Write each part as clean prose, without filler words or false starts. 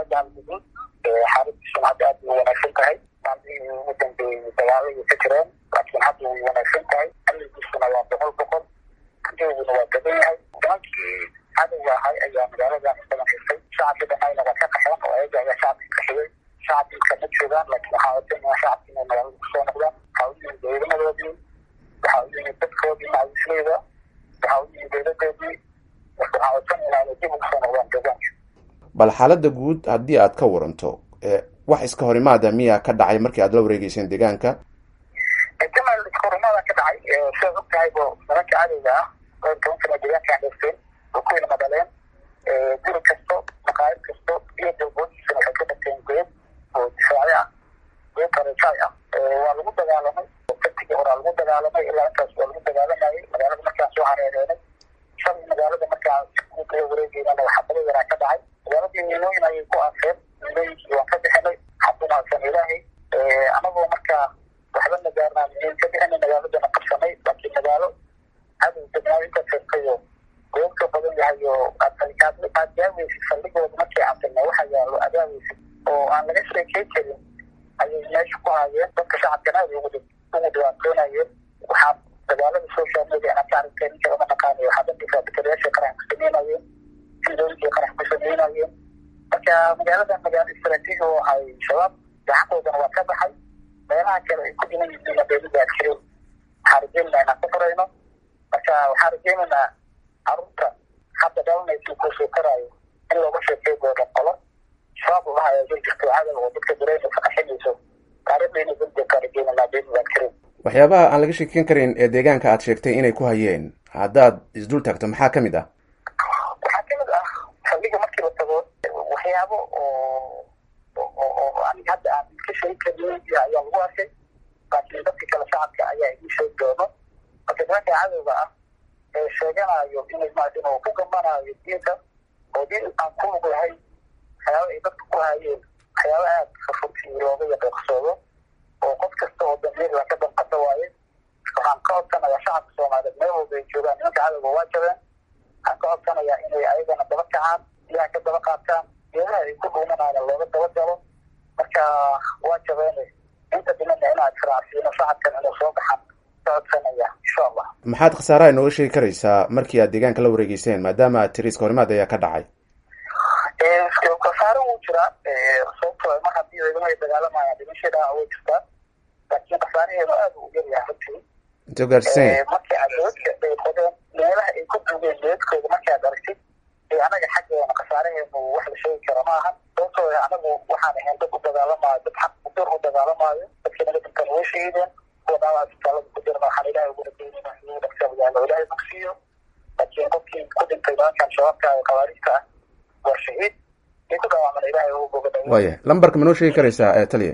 galmudug xaaladdiisu hadda aad u wanaagsan tahay maalmihii ugu dambeeyey dagaaladii ka jireen laakiin hadda way wanaagsan tahay amnigiisuna waa 100%. adiguna waa badan yahay nimankii cadowga ahay ayaa magaaladan badan haystay shacabka dhanayna waa ka qaxeen oo ayaga ayaa shacabka ka xigay shacabka ma joogaan laakiin waxaa wadana shacabka inay magaalada kusoo noqdaan waxaa u yimid dowladadoodii waxaa u yimid dadkoodii macawisleeda waxaa u yimid dowladoodii waxaa wadana inay dib ugu soo noqdaan deegaanka. bal xaaladda guud haddii aad ka waranto wax iska horimaada miyaa ka dhacay markii aad la wareegeyseen deegaanka? jamal iska horimaada ka dhacay sidaad og tahaybo nimanka cadowga ah oo tobankana deegaanka haysteen oo ku ilma dhaleen guri kasto maqaayad kasto iyo dalboodiisana waxay ka dhagteen geed oo difaaci ah geed karejaay ah waa lagu dagaalamay fartigii horaa lagu dagaalamay ilaa intaas waa lagu dagaalamayay magaalada markaan soo hareereenay shalay magaalada markaan kula wareegeynana waxaa bala yaraa ka dhacay magaaladii miinooyin ayay ku aaseen miinooyinkii waan ka bixinay xadumaadsan ilaahay anagoo markaa waxba nagaarnaa miin ka bixinay magaaladana qabsanay laakiin magaalo cadow degnaa inta firkayo goobka badan yahay oo aad gaaweysid saldhigooda markii cabsana waxa yaalo agaaweysid oo aan laga sheekey karin ayay meesha ku haayeen dadka shacabkana aad ugu dhibaatoonayeen waxaa dagaalada social media aan ka aragtay ninka lama naqaanayo waxaa dadka bakariyaasha qarax ku sameynayeen sidooyinkii qarax ku sameynayeen marka magaaladan magaalo istaraatiiji oo ahay shabaab gacantoodana waa ka baxay meelaha kale ay ku dhiman yihiin beelida adkirin waxaa rajeynaynaa inaan ka farayno marka waxaa rajeynaynaa carruurta hadda dhalanaysa kusoo karaayo in looga sheekey doono qolo shabaab ulaha ayaa jir jirto cadow oo dadka dareynaysa qaxinayso taariikhdayna dulda ka rajeynaynaa beelida adkirin. waxyaabaha aan laga sheekeyn karin ee deegaanka aad sheegtay inay ku hayeen haddaad isdul taagto maxaa ka mid ah? waxaa ka mid ah saldhiga markii la tago waxyaabo oo aniga hadda aan ka sheegi karin ayaa lagu arkay laakiin dadka kale shacabka ayaa idin sheegi doono marka nimanka cadowga ah ee sheeganayo inay maadin oo ku gambanayo diinta oo diin aan ku lug lahayn waxyaaba ay dadka ku hayeen waxyaaba aad furfurtii looga yaqiiqsoodo oo qof kasta oo damiirla ka danqata waaye waxaan ka codsanayaa shacabka soomaaliyeed meel walba ay joogaan nimanka cadowga waa jabeen waxaan ka codsanayaa inay ayagana daba kacaan ilaha ka daba qaataan geedaha ay ku dhuumanayna looga daba jabo marka waa jabeene inta dhimana inaad israacsiino shacabkan inuu soo baxan ka codsanaya insha allah. maxaad khasaaraha inooga sheegi karaysaa markii aad deegaanka la wareegeyseen maadaama aad tiri iska horimaad ayaa ka dhacay? khasaaro wuu jiraa sababtoo mar haddii ciidamo ay dagaalamayaan dhimashadaa way jirtaa laakiin khasaaraheedu aad u yaryahay runtii. intee gaarsiisanya? markii aad doodka ay qodeen meelaha ay ku duugeen doodkooda markii aad aragtid anaga xaggeena khasaaraheenu wax la sheegi kara ma aha sababtoo anagu waxaan ahayn dad u dagaalamaayo dad xaq udur u dagaalamaayo dadkii nagadankan way shahiideen kuwa dhaawaa isbitaalada ku jirna waxaan ilaahay ugu rajeynayna inuu dhaqsabagaalo ilaahay bogsiiyo laakiin qofkii ku dhintay nimankan shabaabka ee khawaarijta ah waa shahiid kii ku dhaawacmana ilaahay ugu bogadhayo. waaya lambarka ma noo sheegi karaysaa taliya?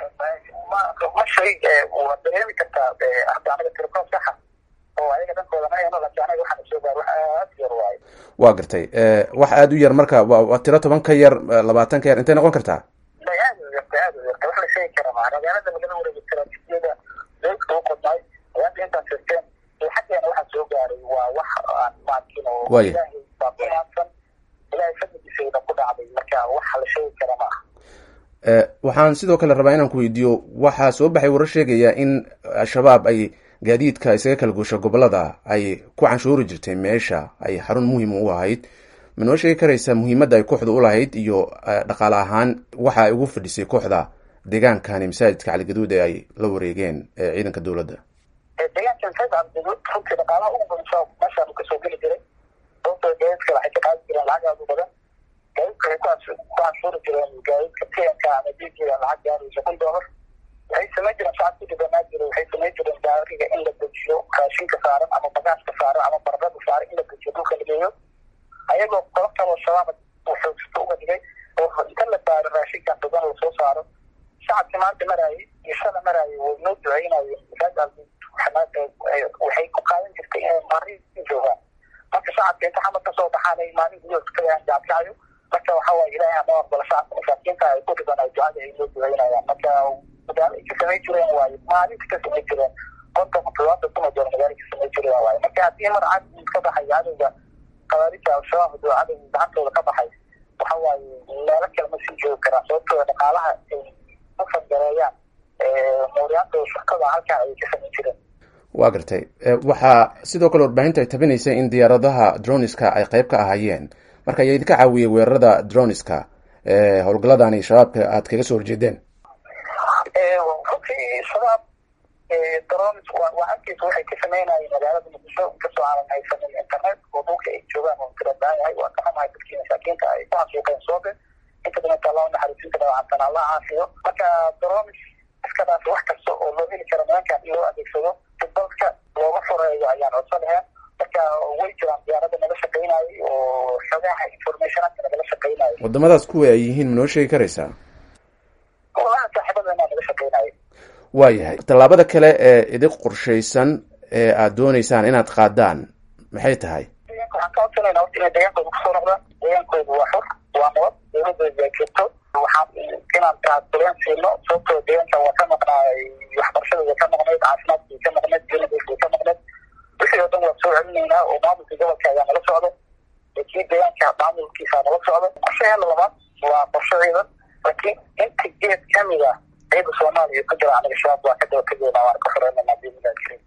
ma shay waa dareemi kartaa hadda anaga tirkoob saxa oo ayaga dhankooda ma hayno laakiin anaga waxaan soo gaar wax aad yar waaye. waa gartay wax aad u yar marka waa tiro 10 ka yar 20 ka yar intay noqon kartaa? aad u yarta wax la sheegi kara maaha magaalada lagala wareegi istaraatiijiyada doodka u qodnay ayaanta intaan sheegteen xaggeena waxaa soo gaaray waa wax aan maakin oo ilaahay baa kumaadsan ilaahay fadligiisayna ku dhacday marka wax la sheegi kara maaha. waxaan sidoo kale rabaa inaan ku weydiiyo waxaa soo baxay warar sheegaya in al-shabaab ay gaadiidka isaga kala guusha gobolada ay ku canshuuri jirtay meesha ay xarun muhiim u ahayd. ma noo sheegi karaysaa muhiimadda ay kooxda u lahayd iyo dhaqaale ahaan waxa ay ugu fadhisay kooxda deegaankani masaajidka caligaduud ee ay la wareegeen ciidanka dowladda? deegaanka masaajidka caligaduud runtii dhaqaalaha ugu badan meeshaan kasoo geli jiray sababtoo gaadiidka waxay ka qaadi jireen lacag aad u badan gaadiidka waxay ku canshuuri jireen gaadiidka tnka ama diijiga lacag gaaraysa $1 waxay samayn jireen shacab ku dhibanaa jira waxay samayn jireen gaariga in la dejiyo raashinka saaran ama bagaashka saaran ama baradhada saaran in la dejiyo dhulka la geeyo ayagoo qolo kaloo shabaab xoogsato uga dhigay oo inta la saaro raashinkan badan lasoo saaro shacabkii maanta maraayay iyo shala maraayay way noo duceynayeen waxay ku qaadan jirtay inay maalin joogaan marka shacabka inta xamad kasoo baxaanay maalin gudood kayaan jaabkacayo marka waxaa waaye ilaahay ama aqbala shacabka masaakiinta ay ku dhiban ay ducada ay noo duceynayaan marka magaalo ay ka samayn jireen waaye maalinta ka samayn jireen qolka mutulaada kuma jiro magaalo ka samayn jireen waaye marka haddii mar cad ka baxay cadowga khawaarijta al-shabaab cadowga gacantooda ka baxay waxa waaye meelo kale ma sii maysan joogi karaan sababtooda dhaqaalaha ay u fangareeyaan mooryaanta shirkada halkaa ay ka samayn jireen. waa gartay. waxaa sidoo kale warbaahinta ay tabinaysay in diyaaradaha droniska ay qayb ka ahaayeen, marka ayaa idinka caawiyey weerarada droniska howlgaladani shabaabka aad kaga soo horjeedeen? runtii shabaab drones waa halkiisa waxay ka sameynayeen magaalada muqdisho inkastoo aanan haysanin internet oo dhulka ay joogaan oo tira baahan yahay. waa ka xumahay dadkii masaakiinta ay ku xasuuqeen soobe inta badan allah unaxariisinta dhaawacantana allah caafiyo. marka drones iskadaas wax kasta oo loo heli karo nimankan in loo adeegsado si dalka looga fureeyo ayaan codso lahayn. marka way jiraan diyaarada naga shaqeynayay oo xogaha informationaka nagala shaqeynayay. wadamadaas kuwa ay yihiin ma noo sheegi karaysaa? walahi saaxiibadana naga shaqeynayay. waayahay, tallaabada kale ee idin qorshaysan ee aad dooneysaan inaad qaadaan maxay tahay? waxaan ka codsanayna horta inay deegaankooda kusoo noqdaan. deegaankooda waa xor, waa nabad, dowladooda ay joogto. waxaan inaan taatuleen siino sababtoo deegaanka waa ka maqnaay, waxbarashada way ka maqnayd, caafimaadka way ka maqnayd, dowladooda way ka maqnayd. wixii oo dhan waa soo celinaynaa oo maamulka gobolka ayaa nala socdo, kii deegaanka maamulkiisa nala socdo. qorshaheena labaad waa qorsho ciidan, laakiin inta geed kamid ah ciida Soomaaliya ku jira aniga shabaab waa ka daba tegaynaa, waan ka xoreynaa.